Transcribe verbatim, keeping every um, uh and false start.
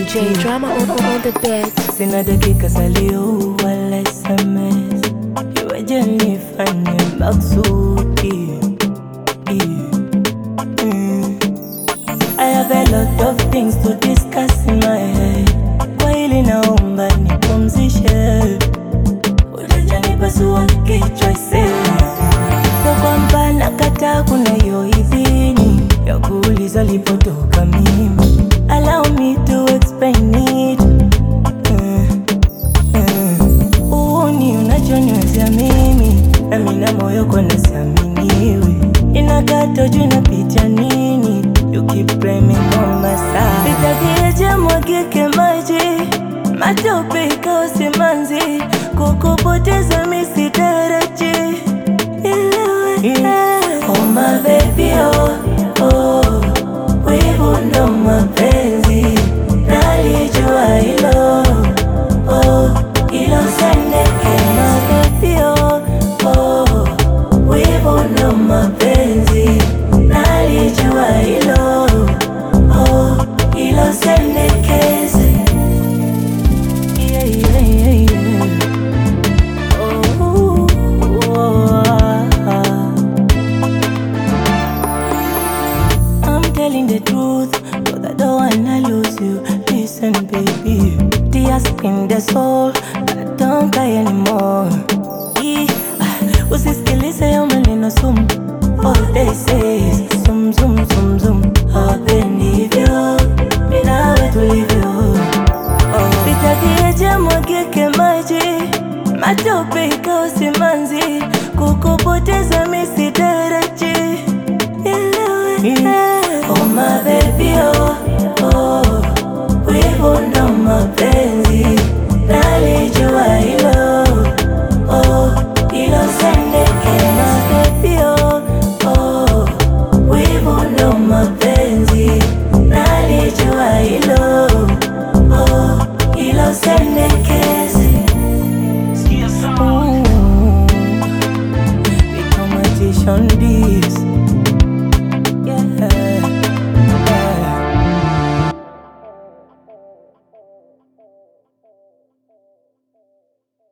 J Drama on, on the bed. Sina dakika salio wala S M S. Iweje nifanye maksudi? Mm. I have a lot of things to discuss in my head. Kwa hili naomba nipumzishe. Hujanipa kichwa ise. So kwamba nakataa kuna hiyo idhini ya kuuliza lipotoka mimi. Allow me to explain it. uh, uh. Uuni unachoniwezea mimi, na mina moyo kwa nasiaminiwi. Inakata juu inapitia nini? You keep blaming on my side. Sitakie mwagike maji, matope ikawa simanzi. Kukupoteza mi sitaraji. Oh my baby, oh, oh. Wivu ndo mapenzi, nalijua hilo, oh, hilo sendeke. My baby, oh, oh. Wivu ndo mapenzi, nalijua hilo, oh, hilo sendekeze. Yeah, yeah, yeah, yeah. Oh, oh, oh, ah. I'm telling the truth, but I don't wanna lose you. Listen, baby, tears in the soul, I don't cry anymore. Yeah. Usisikilize yo maneno sumu, all they say is zum zum zum zum. Hapendi hivyo, mimi nawe tulivyo. Oh. Sitakie mwagike maji, matope ikawa simanzi. Kukupoteza mi sitaraji. Oh my baby, oh, oh. Wivu ndo mapenzi, nalijua hilo, oh, hilo sendeke. My baby, oh, oh. Wivu ndo mapenzi, nalijua hilo, oh, hilo sendekeze. Mm. We come and teach on this.